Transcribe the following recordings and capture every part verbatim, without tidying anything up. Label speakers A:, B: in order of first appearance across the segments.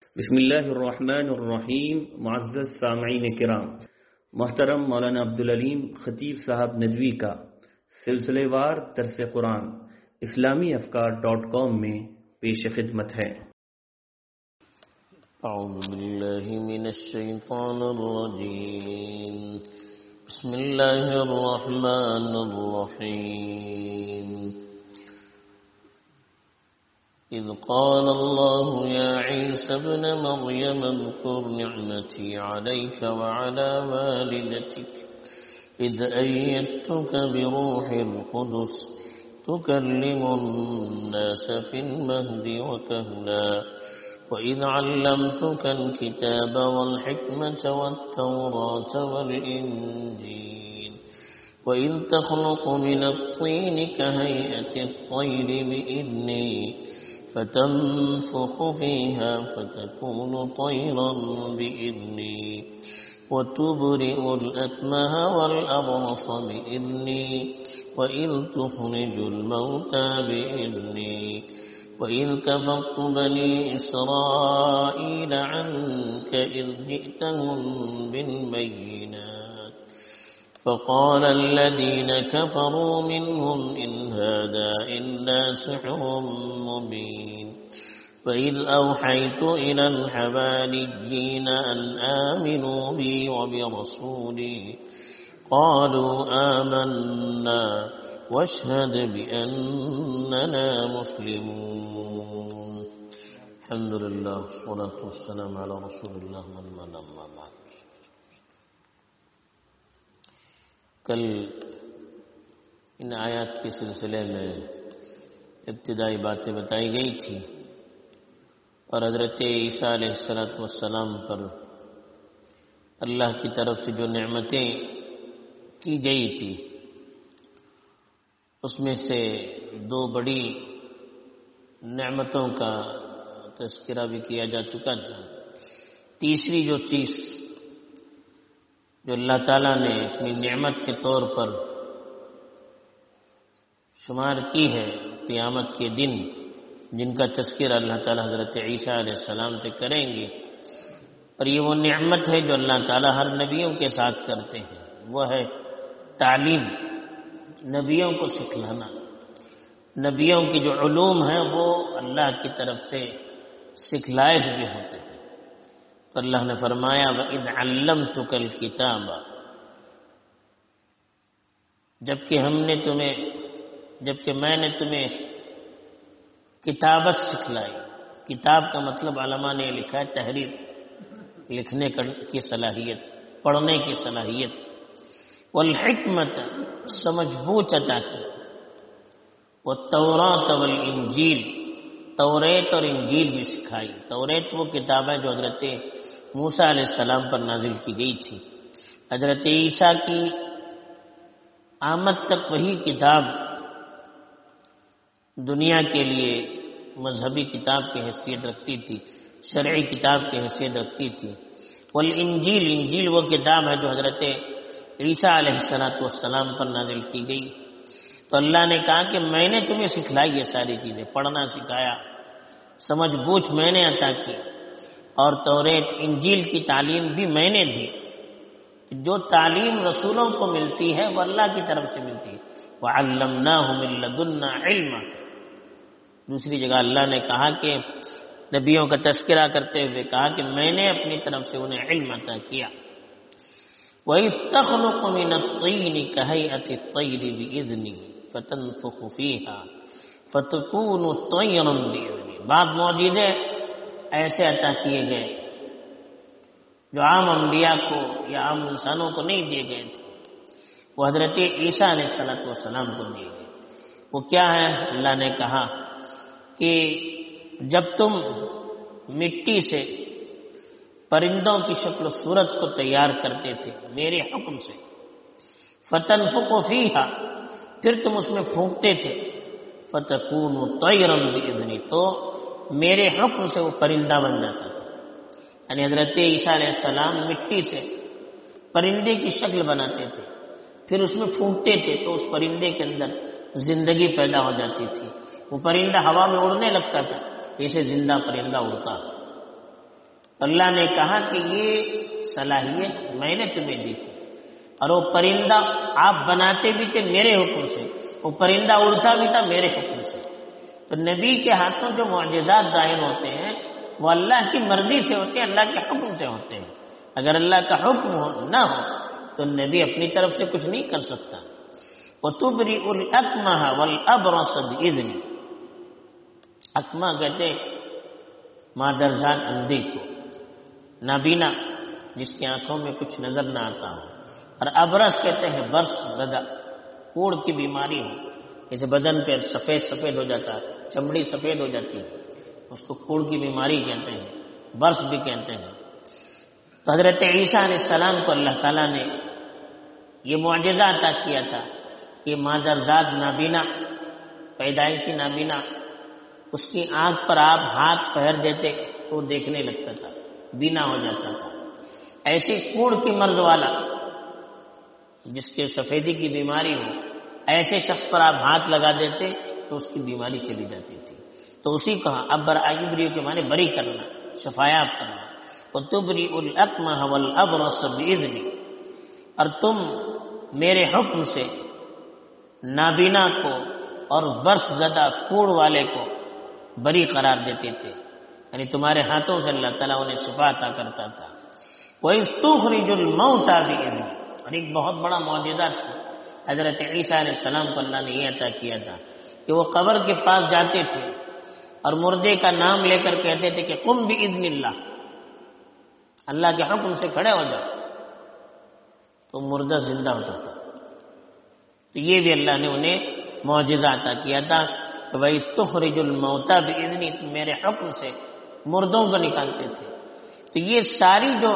A: بسم اللہ الرحمن الرحیم. معزز سامعین کرام، محترم مولانا عبدالعلیم خطیب صاحب ندوی کا سلسلے وار درس قرآن اسلامی افکار ڈاٹ کام میں پیش خدمت ہے.
B: اعوذ باللہ من الشیطان الرجیم. بسم اللہ الرحمن الرحیم. اذ قال الله يا عيسى ابن مريم اذكر نعمتي عليك وعلى والدتك إذ أيدتك بروح القدس تكلم الناس في المهد وكهلا وإذ علمتك الكتاب والحكمة والتوراة والإنجيل وإذ تخلق من الطين كهيئة الطير بإذني فتنفخ فيها فتكون طيرا بإذني وتبرئ الأكمه والأبرص بإذني وإذ تخرج الموتى بإذني وإذ كفرت بني إسرائيل عنك إذ جئتهم بالبينات فقال الذين كفروا منهم إن هذا إلا سحر مبين وإذ أوحيت إلى الحواريين أن آمنوا بي وبرسولي قالوا آمنا واشهد بأننا مسلمون. الحمد لله والصلاة والسلام على رسول الله أما بعد. کل ان آیات کے سلسلے میں ابتدائی باتیں بتائی گئی تھی اور حضرت عیسیٰ علیہ الصلوۃ والسلام پر اللہ کی طرف سے جو نعمتیں کی گئی تھی اس میں سے دو بڑی نعمتوں کا تذکرہ بھی کیا جا چکا تھا. تیسری جو چیز جو اللہ تعالیٰ نے اپنی نعمت کے طور پر شمار کی ہے قیامت کے دن، جن کا تذکرہ اللہ تعالیٰ حضرت عیسیٰ علیہ السلام سے کریں گے، اور یہ وہ نعمت ہے جو اللہ تعالیٰ ہر نبیوں کے ساتھ کرتے ہیں، وہ ہے تعلیم، نبیوں کو سکھلانا. نبیوں کی جو علوم ہیں وہ اللہ کی طرف سے سکھلائے ہوئے ہوتے ہیں. تو اللہ نے فرمایا وَإِذْ عَلَّمْتُكَ الْكِتَابَ، جبکہ ہم نے تمہیں جبکہ میں نے تمہیں کتابت سکھلائی. کتاب کا مطلب علماء نے لکھا ہے تحریر، لکھنے کی صلاحیت، پڑھنے کی صلاحیت. والحکمت، سمجھ بوجھ عطا کی. والتوراۃ والانجیل، توریت اور انجیل بھی سکھائی. توریت وہ کتاب ہے جو حضرت موسیٰ علیہ السلام پر نازل کی گئی تھی. حضرت عیسیٰ کی آمد تک وہی کتاب دنیا کے لیے مذہبی کتاب کی حیثیت رکھتی تھی، شرعی کتاب کی حیثیت رکھتی تھی. والانجیل، انجیل وہ کتاب ہے جو حضرت عیسیٰ علیہ السلام پر نازل کی گئی. تو اللہ نے کہا کہ میں نے تمہیں سکھلائی یہ ساری چیزیں، پڑھنا سکھایا، سمجھ بوجھ میں نے عطا کی، اور توریت انجیل کی تعلیم بھی میں نے دی. جو تعلیم رسولوں کو ملتی ہے وہ اللہ کی طرف سے ملتی ہے. وَعَلَّمْنَاهُ مِن لَّدُنَّا عِلْمًا. دوسری جگہ اللہ نے کہا کہ نبیوں کا تذکرہ کرتے ہوئے کہا کہ میں نے اپنی طرف سے انہیں علم عطا کیا. وَإِذْ تَخْلُقُ مِنَ الطِّينِ كَهَيْئَةِ الطَّيْرِ بِإِذْنِي فَتَنفُخُ فِيهَا فَتَكُونُ طَيْرًا بِإِذْنِي. بعض معجزے ایسے عطا کیے گئے جو عام انبیاء کو یا عام انسانوں کو نہیں دیے گئے تھے، وہ حضرت عیسیٰ علیہ السلام کو دیے گئے. وہ کیا ہے؟ اللہ نے کہا کہ جب تم مٹی سے پرندوں کی شکل و صورت کو تیار کرتے تھے میرے حکم سے، فتنفخ فیہا، پھر تم اس میں پھونکتے تھے، فتکون طیرا باذنی، تو میرے حکم سے وہ پرندہ بن جاتا تھا. یعنی حضرت عیسیٰ علیہ السلام مٹی سے پرندے کی شکل بناتے تھے، پھر اس میں پھونکتے تھے تو اس پرندے کے اندر زندگی پیدا ہو جاتی تھی. وہ پرندہ ہوا میں اڑنے لگتا تھا، جیسے زندہ پرندہ اڑتا. اللہ نے کہا کہ یہ صلاحیت میں نے تمہیں دی تھی، اور وہ پرندہ آپ بناتے بھی تھے میرے حکم سے، وہ پرندہ اڑتا بھی تھا میرے حکم سے۔ تو نبی کے ہاتھوں جو معجزات ظاہر ہوتے ہیں وہ اللہ کی مرضی سے ہوتے ہیں، اللہ کے حکم سے ہوتے ہیں۔ اگر اللہ کا حکم ہو نہ ہو تو نبی اپنی طرف سے کچھ نہیں کر سکتا۔ وَتُبْرِئُ الْأَكْمَحَ وَالْأَبْرَصَ بِإِذْنِي، اکمہ کہتے مادرزاد اندھی کو، نابینا جس کی آنکھوں میں کچھ نظر نہ آتا ہو، اور ابرص کہتے ہیں برس زدہ، کوڑ کی بیماری ہو، جیسے بدن پہ سفید سفید ہو جاتا ہے، چمڑی سفید ہو جاتی ہے، اس کو کوڑ کی بیماری کہتے ہیں، برس بھی کہتے ہیں۔ تو حضرت عیسیٰ علیہ السلام کو اللہ تعالیٰ نے یہ معجزہ عطا کیا تھا کہ مادرزاد نابینا، پیدائشی نابینا، اس کی آنکھ پر آپ ہاتھ پھیر دیتے تو وہ دیکھنے لگتا تھا، بینا ہو جاتا تھا۔ ایسی کوڑ کی مرض والا جس کے سفیدی کی بیماری ہو، ایسے شخص پر آپ ہاتھ لگا دیتے تو اس کی بیماری چلی جاتی تھی۔ تو اسی کہا ابر ایبری کے معنی بری کرنا، شفایاب کرنا۔ وَتُبْرِئُ الْأَكْمَحَ وَالْأَبْرَصَ بِإِذْنِي، اور تم میرے حکم سے نابینا کو اور برس زدہ کوڑ والے کو بری قرار دیتے تھے، یعنی تمہارے ہاتھوں سے اللہ تعالیٰ انہیں شفا عطا کرتا تھا۔ وَإِذْ تُخْرِجُ الْمَوْتَى بِإِذْنِي، اور ایک بہت بڑا معجزہ تھا حضرت عیسیٰ علیہ السلام کو اللہ نے یہ عطا کیا تھا کہ وہ قبر کے پاس جاتے تھے اور مردے کا نام لے کر کہتے تھے کہ قم بِإِذْنِ اللَّهِ، اللہ کے حکم سے کھڑے ہو جاؤ، تو مردہ زندہ ہوتا تھا۔ تو یہ بھی اللہ نے انہیں معجزہ عطا کیا تھا کہ وَإِذْ تُخْرِجُ الْمَوْتَى بِإِذْنِي، تم میرے حکم سے مردوں کو نکالتے تھے۔ تو یہ ساری جو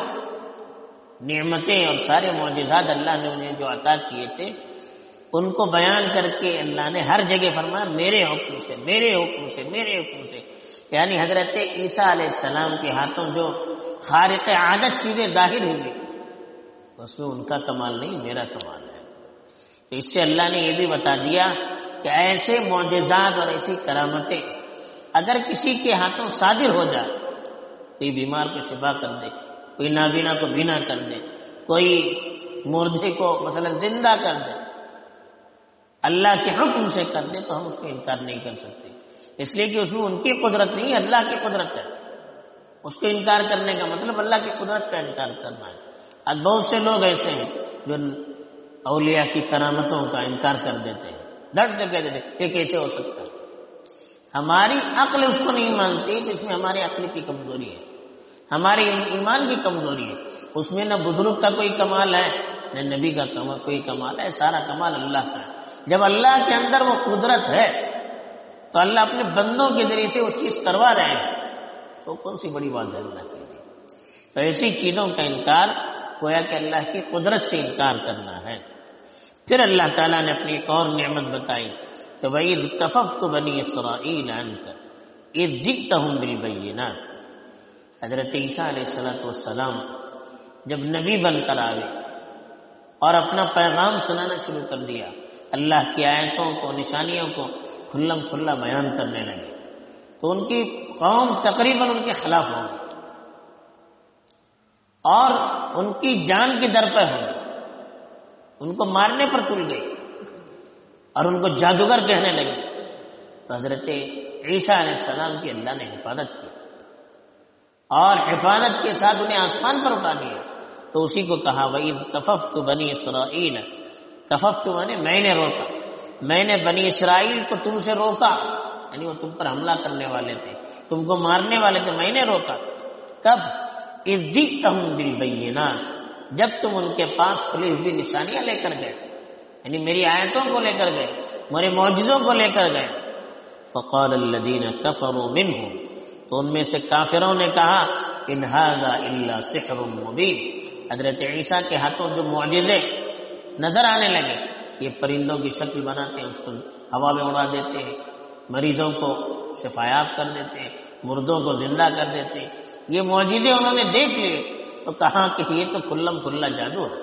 B: نعمتیں اور سارے معجزات اللہ نے انہیں جو عطا کیے تھے ان کو بیان کر کے اللہ نے ہر جگہ فرمایا میرے حکم سے، میرے حکم سے، میرے حکم سے، یعنی حضرت عیسیٰ علیہ السلام کے ہاتھوں جو خارق عادت چیزیں ظاہر ہوئی اس میں ان کا کمال نہیں، میرا کمال ہے۔ تو اس سے اللہ نے یہ بھی بتا دیا کہ ایسے معجزات اور ایسی کرامتیں اگر کسی کے ہاتھوں صادر ہو جائے، کوئی بیمار کو شفا کر دے، کوئی نابینا کو بینا کر دے، کوئی مردے کو مثلا زندہ کر دے، اللہ کے حکم سے کر دے، تو ہم اس کو انکار نہیں کر سکتے، اس لیے کہ اس میں ان کی قدرت نہیں، اللہ کی قدرت ہے۔ اس کو انکار کرنے کا مطلب اللہ کی قدرت کا انکار کرنا ہے۔ اب بہت سے لوگ ایسے ہیں جو اولیاء کی کرامتوں کا انکار کر دیتے ہیں، ڈٹ سے کہہ دیتے یہ کیسے ہو سکتا ہے؟ ہماری عقل اس کو نہیں مانتی، تو اس میں ہماری عقل کی کمزوری ہے، ہمارے ایمان کی کمزوری ہے۔ اس میں نہ بزرگ کا کوئی کمال ہے نہ نبی کا کوئی کمال ہے، سارا کمال اللہ کا ہے۔ جب اللہ کے اندر وہ قدرت ہے تو اللہ اپنے بندوں کے ذریعے سے وہ چیز کروا رہے ہیں، تو کون سی بڑی بات ہے اللہ کے لیے؟ تو ایسی چیزوں کا انکار گویا کہ اللہ کی قدرت سے انکار کرنا ہے۔ پھر اللہ تعالیٰ نے اپنی ایک اور نعمت بتائی کہ وَإِذْ كَفَفْتُ بَنِي إِسْرَائِيلَ عَنْكَ إِذْ جِئْتَهُمْ بِالْبَيِّنَاتِ، حضرت عیسیٰ علیہ السلام جب نبی بن کر آئے اور اپنا پیغام سنانا شروع کر دیا، اللہ کی آیتوں کو، نشانیوں کو کھلم کھلا بیان کرنے لگے، تو ان کی قوم تقریباً ان کے خلاف ہو گئی اور ان کی جان کی در پہ ہو گئی، ان کو مارنے پر تل گئی اور ان کو جادوگر کہنے لگے۔ تو حضرت عیسیٰ علیہ السلام کی اللہ نے حفاظت کی اور حفاظت کے ساتھ انہیں آسمان پر اٹھا دیا۔ تو اسی کو کہا وَإِذْ كَفَفْتُ بَنِي إِسْرَائِيلَ، کففت مانے میں نے روکا، میں نے بنی اسرائیل کو تم سے روکا، یعنی وہ تم پر حملہ کرنے والے تھے، تم کو مارنے والے تھے، میں نے روکا۔ کب؟ اذ جئتہم بالبینات، جب تم ان کے پاس کھلی ہوئی نشانیاں لے کر گئے، یعنی میری آیتوں کو لے کر گئے، میرے معجزوں کو لے کر گئے۔ فقال الذین کفروا منہم، تو ان میں سے کافروں نے کہا ان ھذا الا سحر مبین، حضرت عیسیٰ کے ہاتھوں جو معجزے نظر آنے لگے، یہ پرندوں کی شکل بناتے ہیں، اس کو ہوا میں اڑا دیتے ہیں، مریضوں کو شفایاب کر دیتے ہیں، مردوں کو زندہ کر دیتے ہیں، یہ معجزے انہوں نے دیکھ لیے تو کہا کہ یہ تو کھلم کھلا جادو ہے۔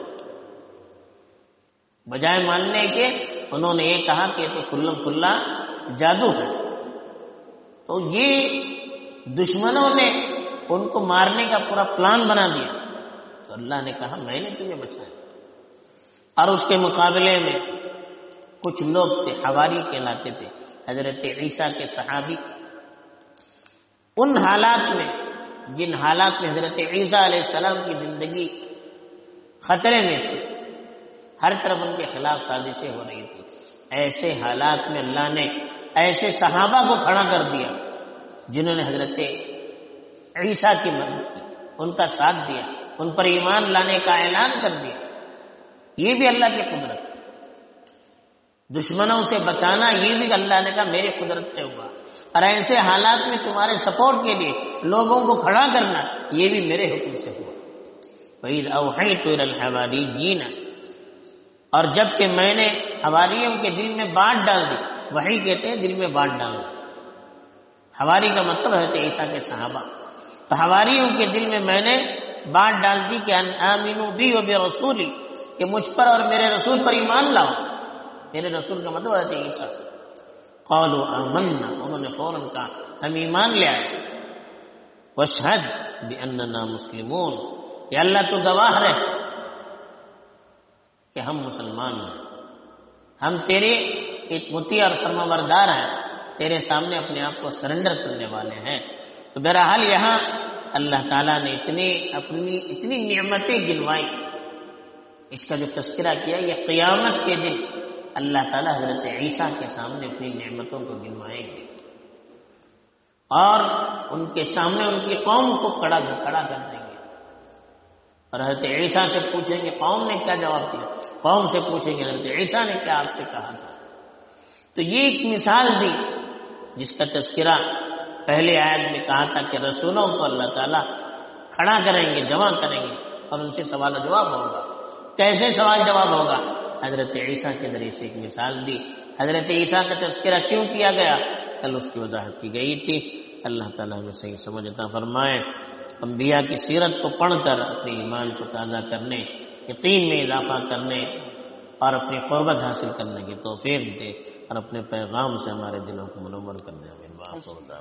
B: بجائے ماننے کے انہوں نے یہ کہا کہ یہ تو کھلم کھلا جادو ہے۔ تو یہ دشمنوں نے ان کو مارنے کا پورا پلان بنا دیا، تو اللہ نے کہا میں نے تمہیں بچایا۔ اور اس کے مقابلے میں کچھ لوگ تھے، حواری کہلاتے تھے، حضرت عیسیٰ کے صحابی، ان حالات میں جن حالات میں حضرت عیسیٰ علیہ السلام کی زندگی خطرے میں تھی، ہر طرف ان کے خلاف سازشیں ہو رہی تھی، ایسے حالات میں اللہ نے ایسے صحابہ کو کھڑا کر دیا جنہوں نے حضرت عیسیٰ کی مدد کی، ان کا ساتھ دیا، ان پر ایمان لانے کا اعلان کر دیا۔ یہ بھی اللہ کی قدرت، دشمنوں سے بچانا یہ بھی اللہ نے کہا میری قدرت سے ہوا، اور ایسے حالات میں تمہارے سپورٹ کے لیے لوگوں کو کھڑا کرنا یہ بھی میرے حکم سے ہوا۔ وَإِذْ أَوْحَيْتُ إِلَى الْحَوَارِيِّينَ، اور جب کہ میں نے حواریوں کے دل میں بات ڈال دی، وحی کہتے ہیں دل میں بات ڈالنا، حواری کا مطلب ہے عیسیٰ کے صحابہ، تو حواریوں کے دل میں میں نے بات ڈال دی کہ ان آمنوا بی و برسولی، کہ مجھ پر اور میرے رسول پر ایمان لاؤ۔ میرے رسول کا مطلب ہے عیسیٰ۔ قالوا آمنا، انہوں نے فوراً کہا ہم ایمان لے آئے۔ واشہد باننا مسلمون، یا اللہ تو گواہ رہے کہ ہم مسلمان ہیں، ہم تیرے ایک مطیع اور فرما بردار ہیں، تیرے سامنے اپنے آپ کو سرنڈر کرنے والے ہیں۔ تو بہرحال یہاں اللہ تعالیٰ نے اتنی اپنی اتنی نعمتیں گنوائی، اس کا جو تذکرہ کیا یہ قیامت کے دن اللہ تعالیٰ حضرت عیسیٰ کے سامنے اپنی نعمتوں کو گنوائیں گے، اور ان کے سامنے ان کی قوم کو کھڑا کھڑا کر دیں گے، اور حضرت عیسیٰ سے پوچھیں گے قوم نے کیا جواب دیا، قوم سے پوچھیں گے حضرت عیسیٰ نے کیا آپ سے کہا تھا۔ تو یہ ایک مثال دی جس کا تذکرہ پہلے آیت میں کہا تھا کہ رسولوں کو اللہ تعالیٰ کھڑا کریں گے، جمع کریں گے، اور ان سے سوال و جواب ہوگا۔ کیسے سوال جواب ہوگا؟ حضرت عیسیٰ کے ذریعے سے ایک مثال دی۔ حضرت عیسیٰ کا تذکرہ کیوں کیا گیا، کل اس کی وضاحت کی گئی تھی۔ اللہ تعالیٰ ہمیں صحیح سمجھ عطا فرمائے، انبیاء کی سیرت کو پڑھ کر اپنے ایمان کو تازہ کرنے، یقین میں اضافہ کرنے اور اپنی قربت حاصل کرنے کی توفیق دے، اور اپنے پیغام سے ہمارے دلوں کو منور کر دے۔